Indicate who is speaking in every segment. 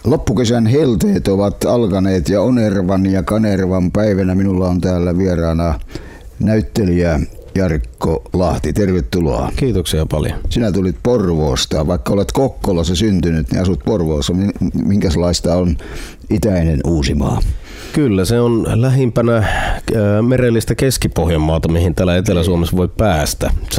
Speaker 1: Loppukesän helteet ovat alkaneet ja Onervan ja Kanervan päivänä minulla on täällä vieraana näyttelijä Jarkko Lahti. Tervetuloa.
Speaker 2: Kiitoksia paljon.
Speaker 1: Sinä tulit Porvoosta. Vaikka olet Kokkolassa syntynyt, niin asut Porvoossa. Minkälaista on itäinen Uusimaa?
Speaker 2: Kyllä, se on lähimpänä merellistä Keski-Pohjanmaata, mihin täällä Etelä-Suomessa voi päästä. Se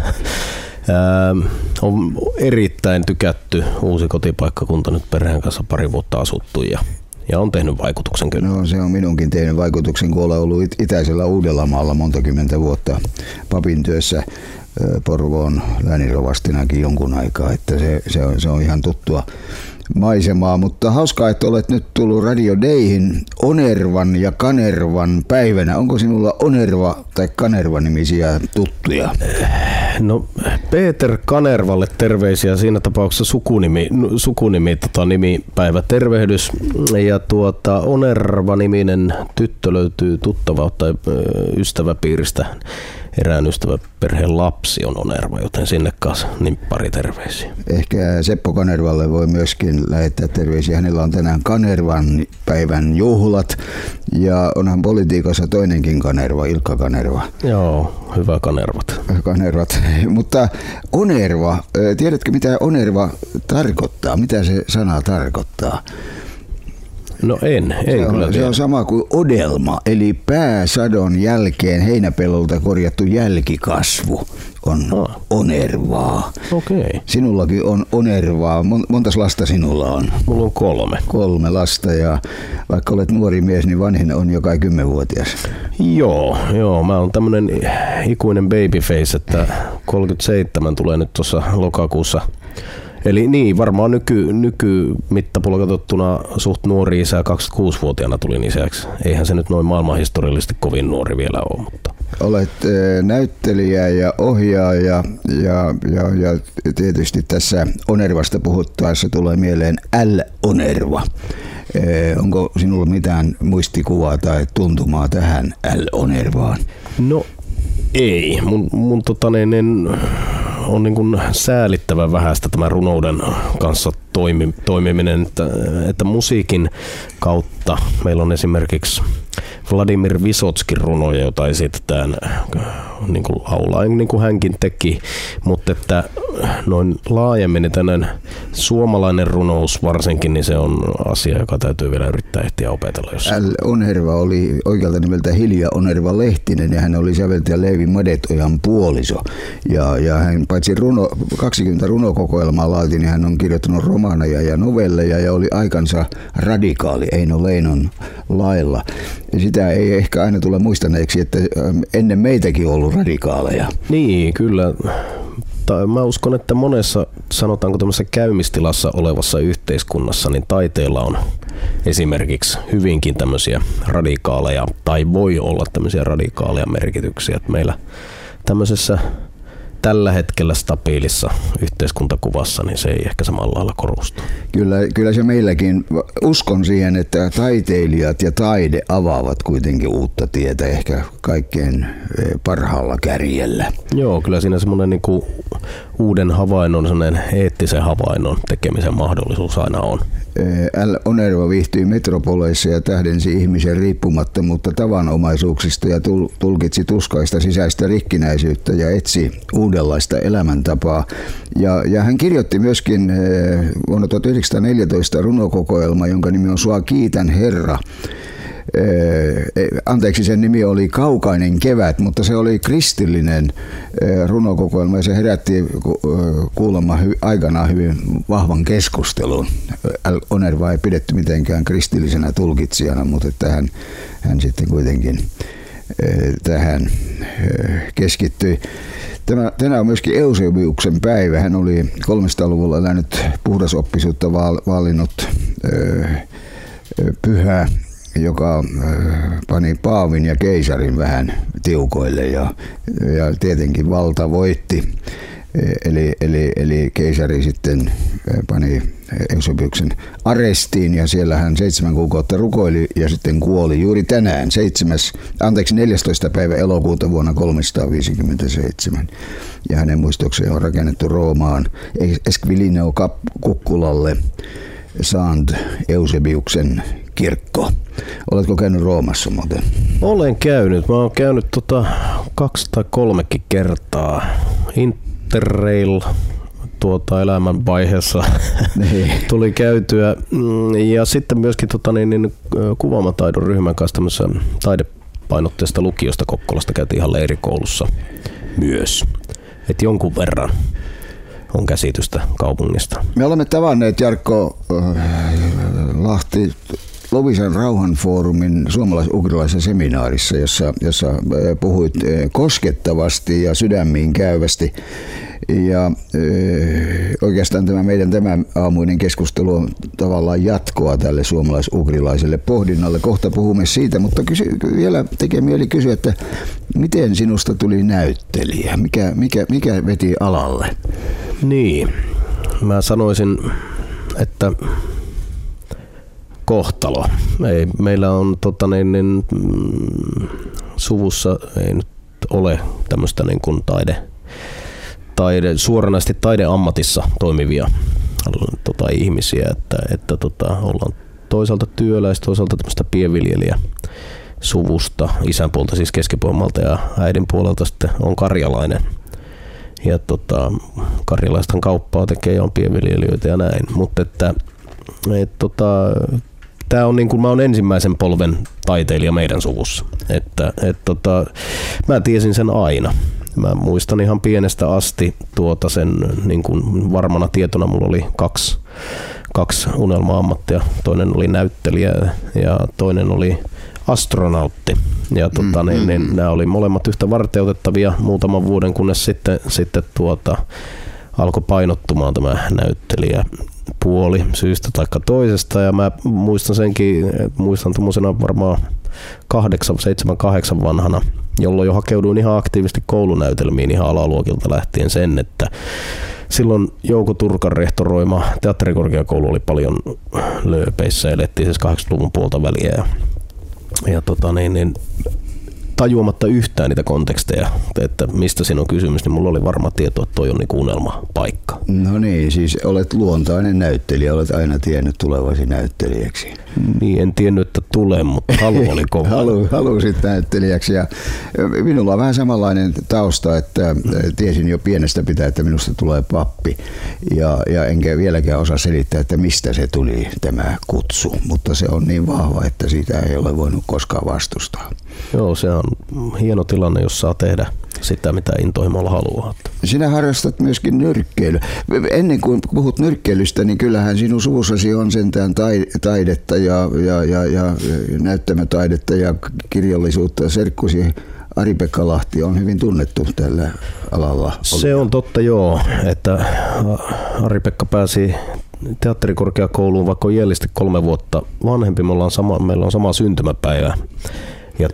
Speaker 2: on erittäin tykätty uusi kotipaikkakunta, nyt perheen kanssa pari vuotta asuttu ja on tehnyt vaikutuksen kyllä.
Speaker 1: No se on minunkin tehnyt vaikutuksen, kun olen ollut itäisellä Uudellamaalla monta kymmentä vuotta papin työssä Porvoon lääninrovastinakin jonkun aikaa, että se on ihan tuttua maisemaa, mutta hauskaa, että olet nyt tullut Radio Dayhin Onervan ja Kanervan päivänä. Onko sinulla Onerva tai Kanerva nimisiä tuttuja?
Speaker 2: No Peter Kanervalle terveisiä, siinä tapauksessa nimipäivä tervehdys, ja Onerva-niminen tyttö löytyy tuttavautta ystäväpiiristä. Erään ystäväperheen lapsi on Onerva, joten sinne kanssa niin pari terveisiä.
Speaker 1: Ehkä Seppo Kanervalle voi myöskin lähettää terveisiä. Hänellä on tänään Kanervan päivän juhlat ja onhan politiikassa toinenkin Kanerva, Ilkka Kanerva.
Speaker 2: Joo, hyvä Kanervat. Mutta Onerva, tiedätkö mitä Onerva tarkoittaa? Mitä se sana tarkoittaa? No en kyllä tiedä.
Speaker 1: Se on sama kuin odelma, eli pääsadon jälkeen heinäpellolta korjattu jälkikasvu on onervaa.
Speaker 2: Okei.
Speaker 1: Sinullakin on onervaa. Montas lasta sinulla on?
Speaker 2: Mulla on 3.
Speaker 1: 3 lasta, ja vaikka olet nuori mies, niin vanhin on jo kai 10-vuotias.
Speaker 2: Joo, mä oon tämmönen ikuinen babyface, että 37 tulee nyt tuossa lokakuussa. Eli niin, varmaan nykymittapuolella katsottuna suht nuori isä, 26-vuotiaana tulin isäksi. Eihän se nyt noin maailmanhistoriallisesti kovin nuori vielä ole. Mutta.
Speaker 1: Olet näyttelijä ja ohjaaja ja tietysti tässä Onervasta puhuttaessa tulee mieleen L-Onerva. Onko sinulla mitään muistikuvaa tai tuntumaa tähän L-Onervaan? No
Speaker 2: ei. Mun on niin kuin säälittävän vähäistä tämän runouden kanssa toimiminen, että musiikin kautta meillä on esimerkiksi Vladimir Vysotskin runoja, jota esitetään niin kuin laulaen, niin kuin hänkin teki, mutta että noin laajemmin tänään suomalainen runous varsinkin, niin se on asia, joka täytyy vielä yrittää ehtiä opetella jossain.
Speaker 1: Onerva oli oikealta nimeltä Hilja Onerva Lehtinen, ja hän oli säveltäjä Leevi Madetojan puoliso. Ja hän paitsi 20 runokokoelmaa laati, niin hän on kirjoittanut romaaneja ja novelleja ja oli aikansa radikaali Eino Leinon lailla. Ja sitä ei ehkä aina tule muistaneeksi, että ennen meitäkin on ollut radikaaleja.
Speaker 2: Niin, kyllä. Mä uskon, että monessa, sanotaanko tämmöisessä käymistilassa olevassa yhteiskunnassa, niin taiteella on esimerkiksi hyvinkin tämmöisiä radikaaleja, tai voi olla tämmöisiä radikaaleja merkityksiä. Että meillä tämmöisessä tällä hetkellä stabiilissa yhteiskuntakuvassa, niin se ei ehkä samalla lailla korostu.
Speaker 1: Kyllä se meilläkin, uskon siihen, että taiteilijat ja taide avaavat kuitenkin uutta tietä ehkä kaikkein parhaalla kärjellä.
Speaker 2: Joo, kyllä siinä semmoinen niin kuin uuden havainnon, semmoinen eettisen havainnon tekemisen mahdollisuus aina on.
Speaker 1: Onerva viihtyi metropoleissa ja tähdensi ihmisen riippumattomuutta tavanomaisuuksista ja tulkitsi tuskaista sisäistä rikkinäisyyttä ja etsi uudenlaista elämäntapaa. Ja hän kirjoitti myöskin vuonna 1914 runokokoelma, jonka nimi on Sua kiitän Herra. Sen nimi oli Kaukainen kevät, mutta se oli kristillinen runokokoelma ja se herätti kuulemma aikanaan hyvin vahvan keskustelun. Onerva ei pidetty mitenkään kristillisenä tulkitsijana, mutta että hän sitten kuitenkin tähän keskittyi. Tänään on myöskin Eusebiuksen päivä. Hän oli 300-luvulla elänyt puhdasoppisuutta vaalinut pyhä, joka pani paavin ja keisarin vähän tiukoille ja tietenkin valta voitti. Eli keisari sitten pani Eusebiuksen arestiin ja siellä hän 7 kuukautta rukoili ja sitten kuoli juuri tänään 14. päivä elokuuta vuonna 357. Ja hänen muistokseen on rakennettu Roomaan Esquilineo kukkulalle Sant Eusebiuksen kirkko. Oletko käynyt Roomassa muuten?
Speaker 2: Olen käynyt. Mä oon käynyt 2 tai 3 kertaa. Interrail elämän vaiheessa tuli käytyä. Ja sitten myöskin kuvaamataidon ryhmän kanssa tämmöisessä taidepainotteista lukiosta Kokkolasta käytiin ihan leirikoulussa myös. Et jonkun verran on käsitystä kaupungista.
Speaker 1: Me olemme tavanneet Jarkko Lahti Loviisan rauhanfoorumin suomalais-ugrilaisessa seminaarissa, jossa puhuit koskettavasti ja sydämiin käyvästi. Ja oikeastaan tämä aamuinen keskustelu on tavallaan jatkoa tälle suomalais-ugrilaiselle pohdinnalle. Kohta puhumme siitä, mutta vielä tekee mieli kysyä, että miten sinusta tuli näyttelijä? Mikä veti alalle?
Speaker 2: Niin, mä sanoisin, että kohtalo. Meillä on suvussa ei nyt ole tämmöistä niin kuin suoranaisesti taideammatissa toimivia ihmisiä, että ollaan toisaalta työläistä, toisaalta tämmöistä pienviljelijä suvusta, isän puolta siis Keski-Pohjanmaalta ja äidin puolelta sitten on karjalainen. Ja karjalaistan kauppaa tekee ja on pienviljelijöitä ja näin, mutta tää on niin kuin mä oon ensimmäisen polven taiteilija meidän suvussa, mä tiesin sen aina. Mä muistan ihan pienestä asti sen niin kuin varmana tietona mulla oli kaksi unelma-ammattia. Toinen oli näyttelijä ja toinen oli astronautti. Ja nämä oli molemmat yhtä varteutettavia muutaman vuoden, kunnes sitten alkoi painottumaan tämä näyttelijäpuoli syystä tai toisesta. Ja mä muistan tuommoisena varmaan 7-8 vanhana, jolloin jo hakeuduin ihan aktiivisesti koulunäytelmiin ihan alaluokilta lähtien sen, että silloin Jouko Turkan rehtoroima teatterikorkeakoulu oli paljon lööpeissä, elettiin siis 80-luvun puolta väliä ja tajuamatta yhtään niitä konteksteja, että mistä siinä on kysymys, niin mulla oli varma tieto, että toi on niin unelmapaikka.
Speaker 1: No niin, siis olet luontainen näyttelijä, olet aina tiennyt tulevasi näyttelijäksi.
Speaker 2: Niin, en tiennyt, että tulee, mutta halu oli kova.
Speaker 1: Halusit näyttelijäksi ja minulla on vähän samanlainen tausta, että tiesin jo pienestä pitää, että minusta tulee pappi ja enkä vieläkään osaa selittää, että mistä se tuli tämä kutsu, mutta se on niin vahva, että siitä ei ole voinut koskaan vastustaa.
Speaker 2: Joo, se on hieno tilanne, jos saa tehdä sitä, mitä intohimolla haluaa.
Speaker 1: Sinä harrastat myöskin nyrkkeilyä. Ennen kuin puhut nyrkkeilystä, niin kyllähän sinun suvussasi on sentään taidetta ja näyttämötaidetta ja kirjallisuutta. Serkkusi Ari-Pekka Lahti on hyvin tunnettu tällä alalla.
Speaker 2: Se on totta, joo, että Ari-Pekka pääsi teatterikorkeakouluun, vaikka on iällisesti 3 vuotta vanhempi. Meillä on sama syntymäpäivä. Ja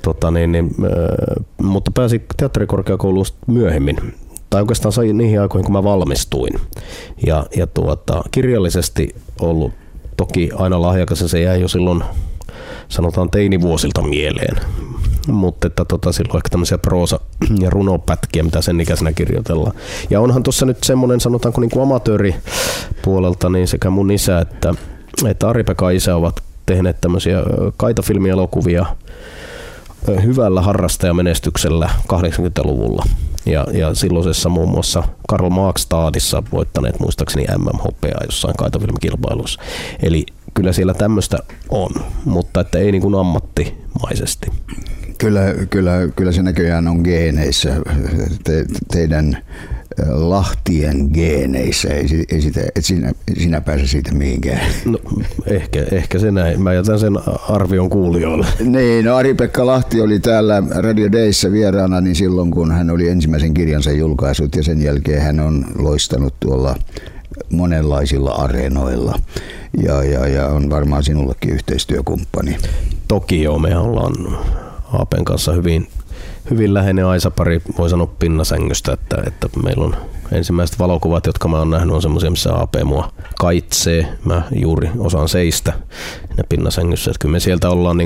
Speaker 2: mutta pääsi teatterikorkeakouluun myöhemmin, tai oikeastaan sai niihin aikoihin, kun mä valmistuin. Ja kirjallisesti ollut toki aina lahjakas, ja se jäi jo silloin, sanotaan teinivuosilta mieleen. Mutta silloin ehkä tämmöisiä proosa- ja runopätkiä, mitä sen ikäisenä kirjoitellaan. Ja onhan tuossa nyt semmoinen, sanotaanko niin kuin amatööripuolelta, niin sekä mun isä että Ari-Pekan isä ovat tehneet tämmöisiä kaitafilmielokuvia hyvällä harrastajamenestyksellä 80-luvulla. Ja silloisessa muun muassa Karl Marx-stadissa voittaneet muistaakseni MM-hopeaa jossain kaitafilmikilpailussa. Eli kyllä siellä tämmöistä on, mutta että ei niin kuin ammattimaisesti.
Speaker 1: Kyllä se näköjään on geeneissä, teidän Lahtien geeneissä, et sinä pääse siitä mihinkään.
Speaker 2: No, ehkä se näin. Mä jätän sen arvion kuulijoille.
Speaker 1: Niin, no Ari-Pekka Lahti oli täällä Radio Dayssä vieraana niin silloin, kun hän oli ensimmäisen kirjansa julkaisut, ja sen jälkeen hän on loistanut tuolla monenlaisilla areenoilla. Ja on varmaan sinullekin yhteistyökumppani.
Speaker 2: Toki joo, me ollaan Aapen kanssa hyvin läheinen aisapari, voi sanoa pinnasängystä, että meillä on ensimmäiset valokuvat, jotka mä oon nähnyt, on semmoisia, missä AP mua kaitsee. Mä juuri osaan seistä pinnasängyssä, että kyllä me sieltä ollaan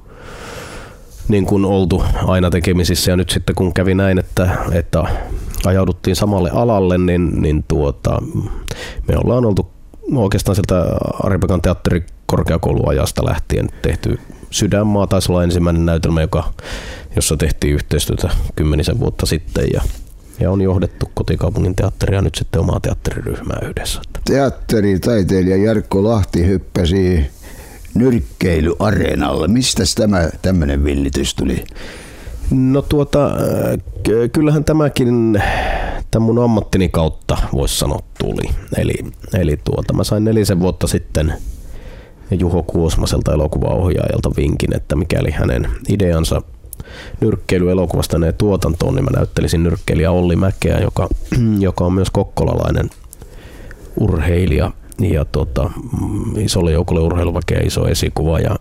Speaker 2: niin kuin oltu aina tekemisissä, ja nyt sitten kun kävi näin, että ajauduttiin samalle alalle, niin me ollaan oltu oikeastaan sieltä Ari-Pekan teatterikorkeakouluajasta lähtien tehty. Sydänmaa taisi olla ensimmäinen näytelmä, jossa tehtiin yhteistyötä 10 vuotta sitten ja on johdettu Kotikaupungin teatteria ja nyt sitten omaa teatteriryhmää yhdessä.
Speaker 1: Teatteritaiteilija Jarkko Lahti hyppäsi nyrkkeilyareenalle. Mistä tämä tämmöinen villitys tuli?
Speaker 2: No kyllähän tämäkin tämän mun ammattini kautta voisi sanoa tuli. Eli mä sain 4 vuotta sitten Juho Kuosmaselta elokuvaohjaajalta vinkin, että mikäli hänen ideansa nyrkkeilyelokuvasta menee tuotantoon, niin mä näyttelisin nyrkkeilijä Olli Mäkeä, joka on myös kokkolalainen urheilija ja isolle joukolle urheiluväkeä iso esikuva ja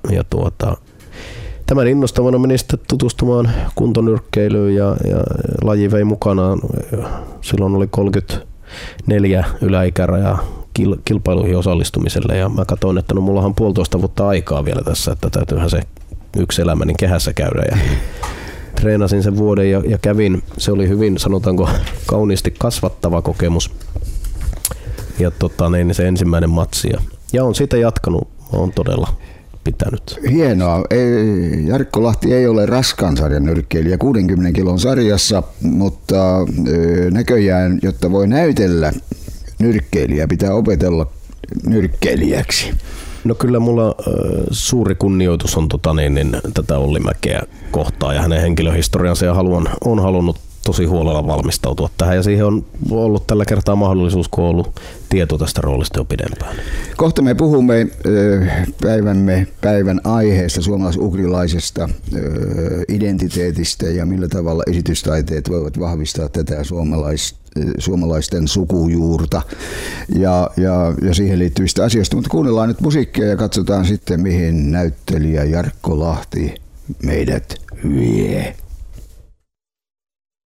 Speaker 2: tämän innostavana menin sitten tutustumaan kuntonyrkkeilyyn ja laji vei mukanaan. Silloin oli 34 yläikäraja kilpailuihin osallistumiselle ja mä katsoin, että no mullahan 1,5 vuotta aikaa vielä tässä, että täytyyhän se yksi elämäni kehässä käydä ja treenasin sen vuoden ja kävin. Se oli hyvin, sanotaanko, kauniisti kasvattava kokemus ja se ensimmäinen matsi ja on siitä jatkanut, on todella pitänyt.
Speaker 1: Hienoa. Jarkko Lahti ei ole raskaan sarjan nyrkkeilijä 60 kilon sarjassa, mutta näköjään, jotta voi näytellä nyrkkeilijä, pitää opetella nyrkkeilijäksi.
Speaker 2: No kyllä mulla suuri kunnioitus on tätä Olli Mäkeä kohtaan ja hänen henkilöhistoriansa ja on halunnut tosi huolella valmistautua tähän ja siihen on ollut tällä kertaa mahdollisuus, kun on ollut tieto tästä roolista jo pidempään.
Speaker 1: Kohta me puhumme päivän aiheesta, suomalais-ugrilaisesta identiteetistä ja millä tavalla esitystaiteet voivat vahvistaa tätä suomalaisten sukujuurta ja siihen liittyvistä asioista. Mutta kuunnellaan nyt musiikkia ja katsotaan sitten, mihin näyttelijä Jarkko Lahti meidät vie.